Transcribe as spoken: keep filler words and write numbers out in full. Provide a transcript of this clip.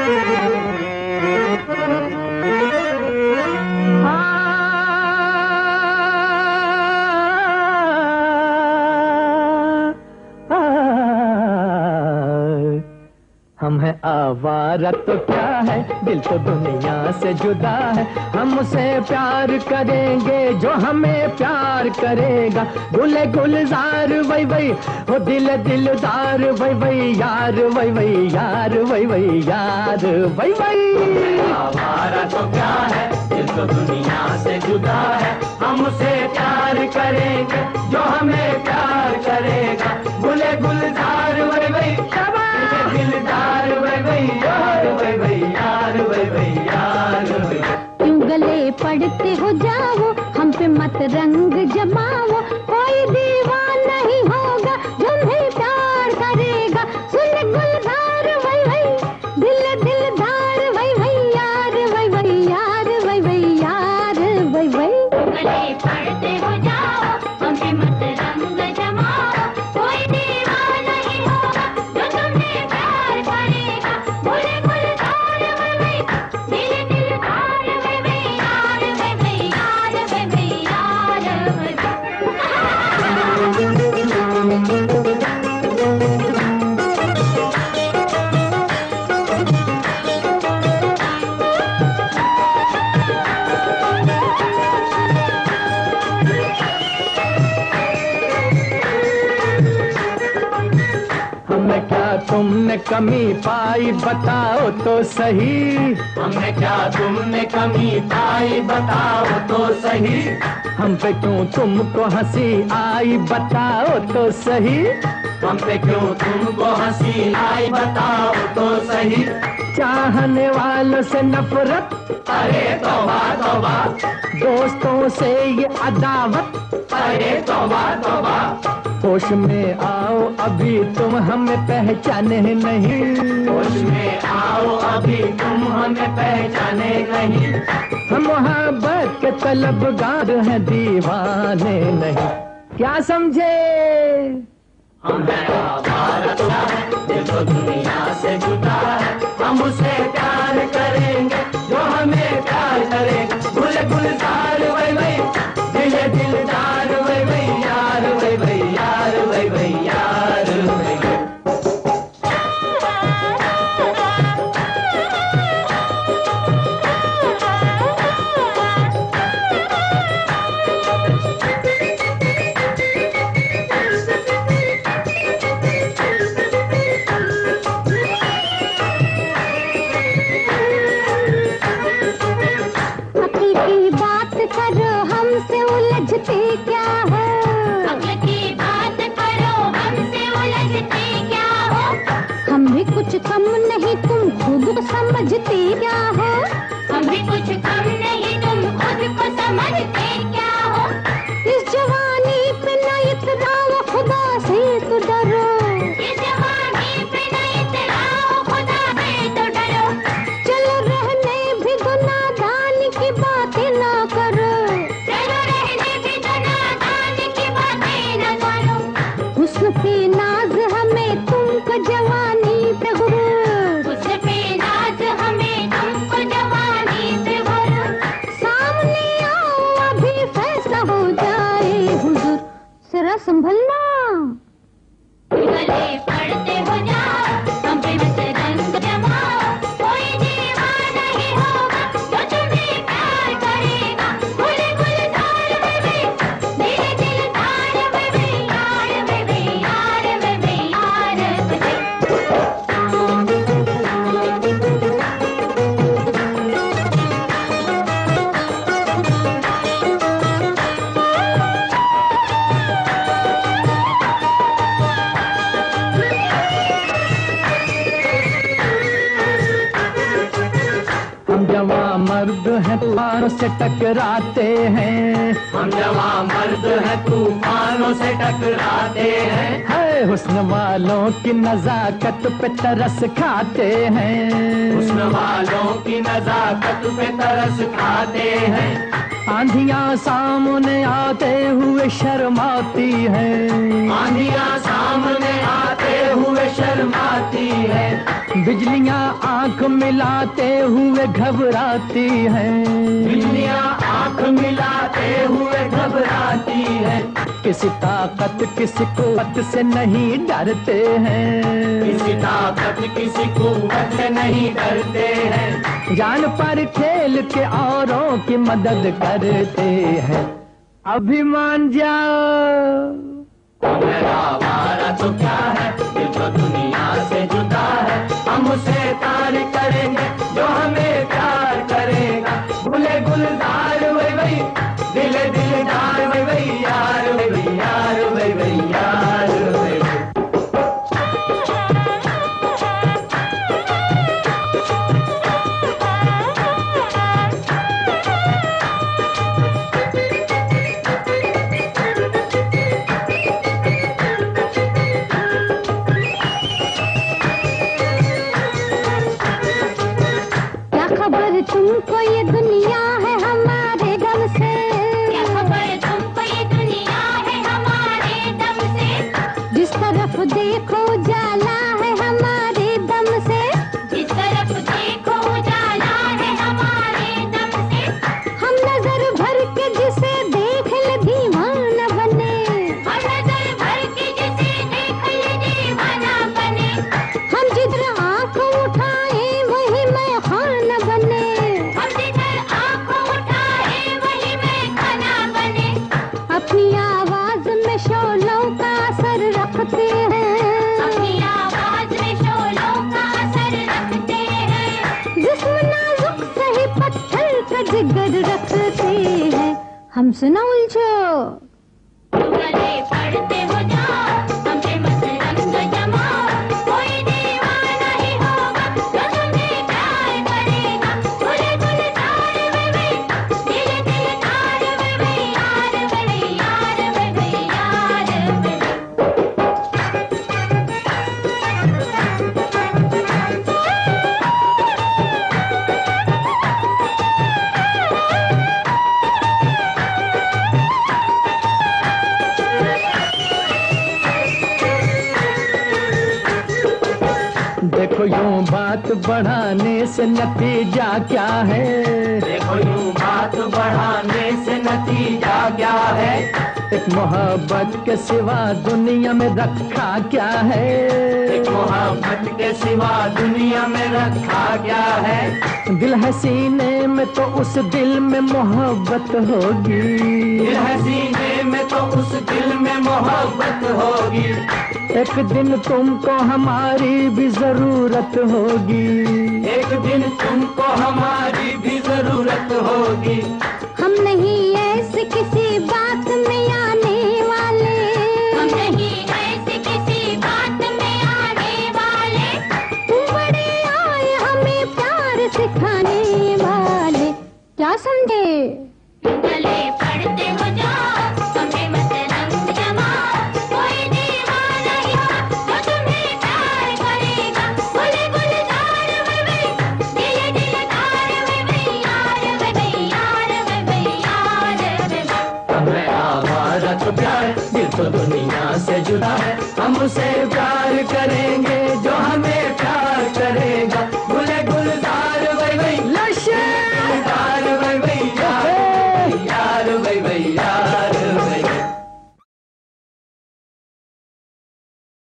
हम है आवारा तो क्या है, दिल तो दुनिया से जुदा है। हम उसे प्यार करेंगे जो हमें प्यार करेगा। गुले गुलजार वही वही हो, दिल दिलदार वही वही यार, वही वही यार, वही वही यार, वही वही। आवारा तो क्या है, दिल तो दुनिया से जुदा है। हम उसे प्यार करेंगे जो हमें प्यार करेगा। गुले गुलजार वही वही दिलदार वही वही यार, वही वही यार, वही वही यार। क्यों गले पड़ते हो जाओ, हम पे मत रंग जमाओ। कोई दीवाना नहीं होगा तुम्हें प्यार करेगा। सुन गुलजार वही वही, दिल दिलदार वही वही यार, वही वही यार, वही वही यार, वही वही। गले पड़ते हो जाओ, हम पे मत रंग जमाओ। कोई दीवाना नहीं होगा जो तुम्हें प्यार करेगा। गुले गुलजार वही वही, दिल दिलदार वही वही यार, वही वही यार, वही वही यार, वही वही। हमने क्या तुमने कमी पाई बताओ तो सही। हमने क्या तुमने कमी पाई बताओ तो सही। हम पे क्यों तुमको हंसी आई बताओ तो सही। हम पे क्यों तुमको हंसी आई बताओ तो सही। चाहने वालों से नफरत, अरे तौबा तौबा। दोस्तों से ये अदावत, अरे तौबा तौबा। होश में आओ अभी तुम हमें पहचाने नहीं। होश में आओ अभी तुम हमें पहचाने नहीं। हम मोहब्बत के तलबगार हैं दीवाने नहीं। क्या समझे? हम हैं आवारा तो है, दिल तो दुनिया से जुदा है। हम उसे प्यार करेंगे जो हमें प्यार करेगा। गुल गुलजार वही वही, दिल दिलदार वही वही यार, वही वही यार, वही वही यार, वही वही। उलझते क्या हो? अक्ल की बात करो, हमसे उलझते क्या हो? हम भी कुछ कम नहीं, तुम खुद को समझते क्या हो? हम भी कुछ कम नहीं, तुम खुद को समझते क्या हो? इस जवानी पे न इतराओ, खुदा से तो डरो। इस जवानी पे न इतराओ, खुदा से तो डरो। चलो रहने भी दो, नादान की बातें ना करो। हुस्न पे नाज हमें तुमको जवानी पे गुरूर। हुस्न पे नाज हमें तुमको जवानी पे गुरूर। सामने आओ अभी फैसला हो जाए हुजूर। जरा संभलना। गले पड़ते हो जाओ, हम पे मत रंग जमाओ। कोई दीवाना ही होगा जो तुम्हें प्यार करेगा। गुल गुलजार वही वही, दिल दिलदार वही वही यार, वही वही यार, वही वही यार, वही वही। हम जवां मर्द हैं तूफानों से टकराते हैं। हम जवां मर्द हैं तूफानों से टकराते हैं। है हुस्न वालों की नजाकत पे तरस खाते हैं। हुस्न वालों की नजाकत पे तरस खाते हैं। आंधियां सामने आते हुए शर्माती हैं। आंधियां सामने आते हुए शर्माती है। बिजलियां आंख मिलाते हुए घबराती है, दुनिया आंख मिलाते हुए घबराती है। किसी ताकत किसी कुव्वत से नहीं डरते हैं, किसी ताकत किसी कुव्वत से नहीं डरते हैं। जान पर खेल के औरों की मदद करते हैं। अभिमान जाओ मेरा आवारा तो क्या है, दिल तो दुनिया से जुदा है। हम उसे प्यार करेंगे जो हमें प्यार करेगा। गुले गुलजार वही वही, दिले दिलदार वही वही यार, वही वही यार, वही वही यार, वही वही। तुमको ये दुनिया है हमारे दम से, क्या खबर तुमको ये दुनिया है हमारे दम से। जिस तरफ देखो उजाला है हमारे दम से, जिस तरफ देखो उजाला है हमारे दम से। हम नजर भर के जिसे देख ले दीवाना बने, हम नजर भर के जिसे देख ले दीवाना बने। हम जिधर आंख उठाए वही मैं खाना बने, हम जिधर आंखों उठाए वही में खाना बने। अपनी आवाज में शोलों का असर रखते हैं, अपनी आवाज में शोलों का असर रखते हैं। जिस्म नाजुक सही पत्थर का जिगर रखते हैं। हमसे न उलझो, गले पड़ते हो जाओ, हमसे मत रंग जमाओ। कोई दीवाना ही होगा जो तुम्हें प्यार करेगा। गुले गुलजार वे वे, दिल दिलदार वे वे यार, वे वे यार, वे वे यार, वे वे। देखो यूं बात बढ़ाने से नतीजा क्या है, देखो यूं बात बढ़ाने से नतीजा क्या है। एक मोहब्बत के सिवा दुनिया में रखा क्या है, एक मोहब्बत के सिवा दुनिया में रखा क्या है। दिल है सीने में तो उस दिल में मोहब्बत होगी, दिल है सीने में तो उस दिल में मोहब्बत होगी। एक दिन तुमको हमारी भी जरूरत होगी, एक दिन तुमको हमारी भी जरूरत होगी। हम नहीं ऐसे किसी बात में आने वाले, हम नहीं ऐसे किसी बात में आने वाले। तुम बड़े आए हमें प्यार सिखाने वाले। क्या समझे? गले पड़ते हो जाओ, हमें मत रंग जमाओ। कोई दीवाना ही होगा जो तुम्हें प्यार करेगा। गुले गुलजार वे वे, दिल दिलदार वे वे यार, वे वे यार, वे वे यार, वे वे। हमें आवारा तो प्यार, दिल तो दुनिया से जुदा है। हम उसे प्यार करेंगे